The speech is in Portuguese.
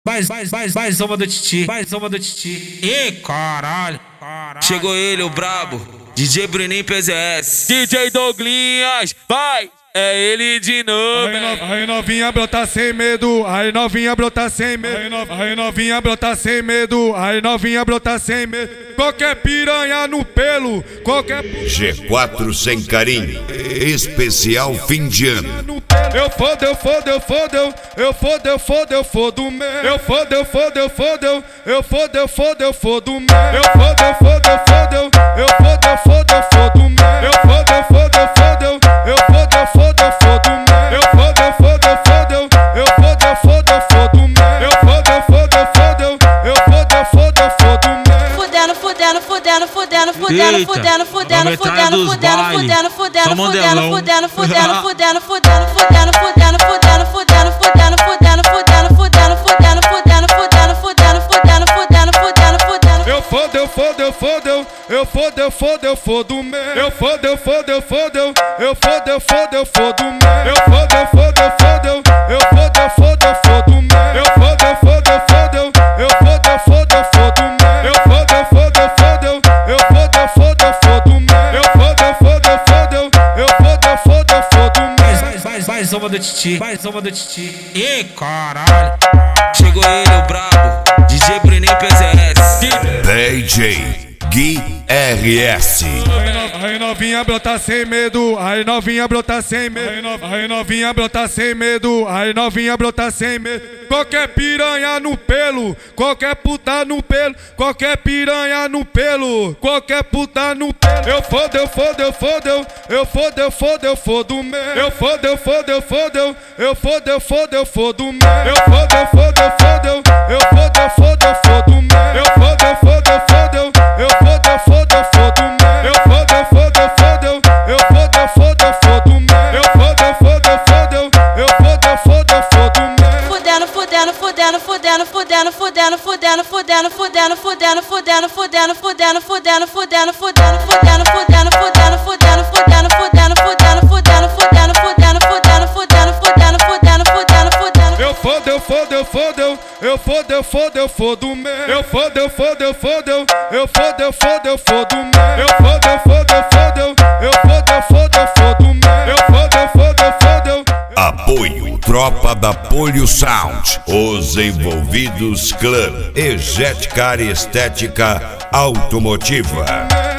Mais uma do Titi, mais uma do Titi. Ih, caralho. Chegou ele, o brabo, DJ Bruninho PZS. DJ Douglinhas, vai! É ele de novo. Aí novinha brota sem medo, aí novinha brota sem medo. Aí novinha brota sem medo, aí novinha brota sem medo. Qualquer piranha no pelo, qualquer G4 sem carinho, especial fim de ano. Eu fodo mesmo. Eu fodo mesmo. Mais uma do Titi, mais uma do Titi. Ih, caralho. Chegou ele, o brabo, DJ Bruninho PZS. DJ Gui RS. Aí novinha brota sem medo, aí novinha brota sem medo. Aí novinha brota sem medo, aí novinha brota sem medo. Qualquer piranha no pelo, qualquer puta no pelo, qualquer piranha no pelo, qualquer puta no pelo. Eu fodo mesmo. Eu fodo mesmo. Apoio Tropa da Polio Sound, os envolvidos Clã, Ejet Car Estética Automotiva.